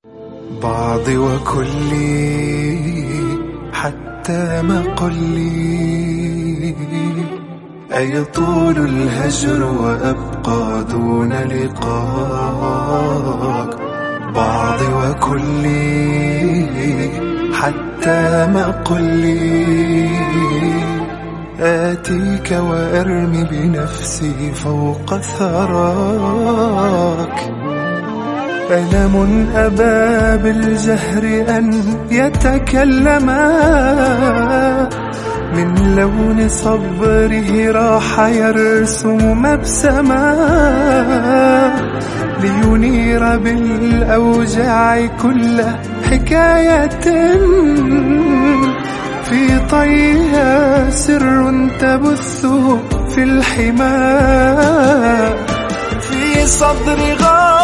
بعضي وكلي حتى ما قلي، أيطول الهجر وأبقى دون لقاك. بعضي وكلي حتى ما قلي، آتيك وأرمي بنفسي فوق ثراك. ألم أبى بالجهر أن يتكلما، من لون صبره راح يرسم مبسما، لينير بالأوجاع كل حكاية في طيها سر تبث في الحمى. في صدر غار